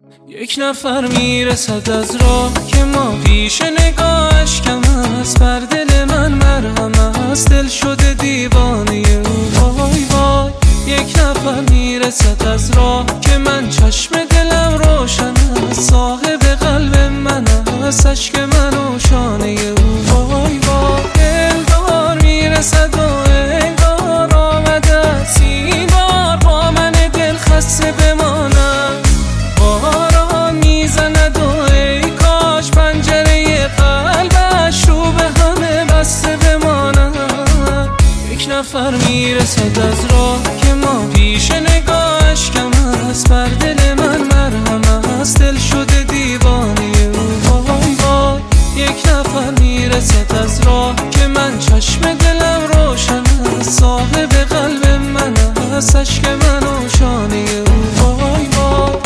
یک نفر میرسد از راه که ما پیش نگاهش کم است، بر دل من مرهم است، دل شده دیوانه او. وای وای یک نفر میرسد از راه که من چشم دلم روشن است، صاحب قلب من است، عشق من و شانه او. وای وای دلدار میرسد و انگار آمده است این بار با من دل خسته بمانم. باران میزند و ای کاش پنجره قلبش رو به همه بسته بمانم. یک نفر میرسد از راه که ما پیش نگاهش کم است، بر دل من مرهم است، دل شده دیوانه او. وای وای یک نفر میرسد از راه که من چشم دلم روشن است، صاحب قلب من است، عشق من و شانه او. وای وای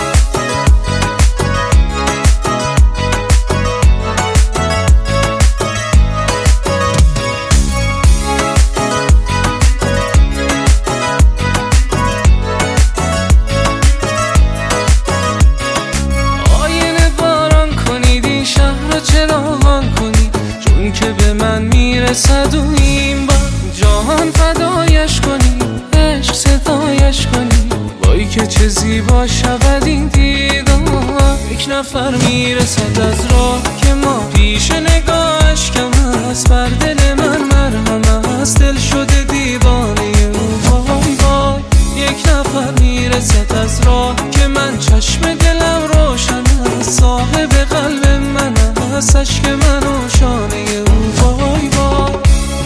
چراغان کنی چون که به من میرسد و این بار جهان فدایش کنی، عشق صدایش کنی. وای که چه زیبا شود این دیدار. یک نفر میرسد از راه که ما پیش نگاهش کم است، بر دل من مرهم است، دل شده دیوانه او. وای وای یک نفر میرسد از راه که من چشم دلم روشن است، صاحب قلب من است، عشق من و شانه او. وای وای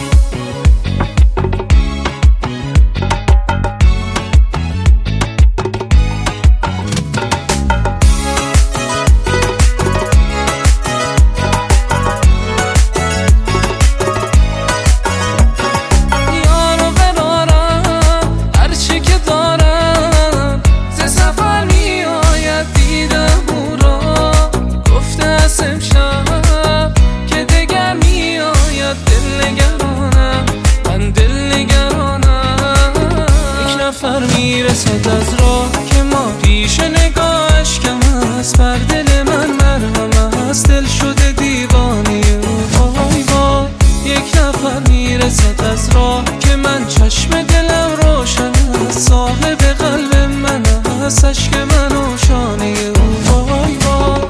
یارو برارم هرچی که دارم، ز سفر میآید دیدم او را، گفته است امشب که دگر میآید. دل نگرانم من، دل نگرانم. یک نفر میرسد از راه که ما پیش نگاهش کم است، بر دل من مرهم است، دل شده دیوانه او. وای وای یک نفر میرسد از راه که من چشم دلم روشن است، صاحب قلب من است، عشق من و شانه او. وای وای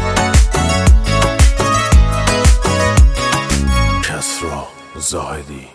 کسری زاهدی.